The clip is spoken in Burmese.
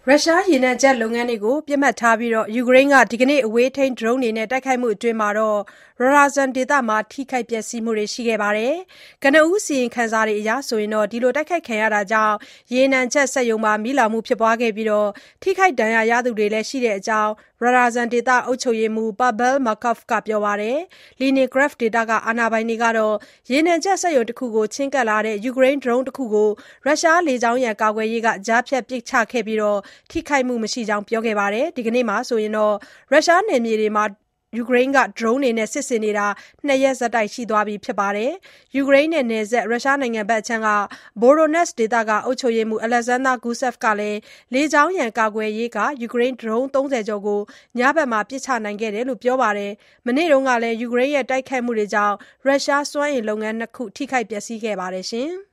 ရုရှားရေနံချက်လုပ်ငန်းတွေကိုပစ်မှတ်ထားပြီးယူကရိန်းကဒီကနေ့အဝေးထိန်းဒရုန်းတွေနဲ့တိုက်ခိုက်မှုအတွင်းRyazan ဒေသမှာထိခိုက်ပျက်စီးမှုတွေရှိခဲ့ပါတယ်။ကနဦးစီရင်ခံစာတွေအရဒီလိုတိုက်ခိုက်ခံရတာကြောင့်ရေနံချက်စက်ရုံမှာမီးလောင်မှုဖြစ်ပွားခဲ့ပြီးထိခိုက်ဒဏ်ရာရသူတွေလည်းရှိတဲ့အကြောင်း Ryazan ဒေသအုပ်ချုပ်ရေးမှူး Pavel Malkov ကပြောပါတယ်။ Leningrad ဒေသကအာဏာပိုင်တွေကတော့ရေနံချက်စက်ရုံတခုကိုချဉ်းကပ်လာတဲ့ယူကရိန်းဒရုန်းတခုကိုရုရှားလေကြောင်းရန်ကာကွယ်ရေးကကြားဖြတ်ပစ်ချခဲ့ပြီးထိခိုက်မှုမရှိကြောင်းပြောခဲ့ပါတယ်။ ဒီကနေ့မှာရုရှားနယ်မြေတွေမှာယူကရိန်းကဒရုန်းတွေနဲ့စစ်ဆင်နေတာ2 ရက်ဆက်တိုက်ရှိသွားပြီဖြစ်ပါတယ်။ ယူကရိန်းနဲ့နယ်စပ်ရုရှားနိုင်ငံဘက်အခြမ်းက Voronezh ဒေသကအုပ်ချုပ်ရေးမှူး Alexander Gusev ကလည်း လေကြောင်းရန်ကာကွယ်ရေးကယူကရိန်းဒရုန်း30ကျော်ကိုညဘက်မှာပစ်ချနိုင်ခဲ့တယ်လို့ပြောပါတယ်။ မနေ့တုန်းကလည်းယူကရိန်းရဲ့တိုက်ခိုက်မှုတွေကြောင့်ရုရှားစွမ်းအင်လုပ်ငန်း2ခုထိခိုက်ပျက်စီးခဲ့ပါတယ်။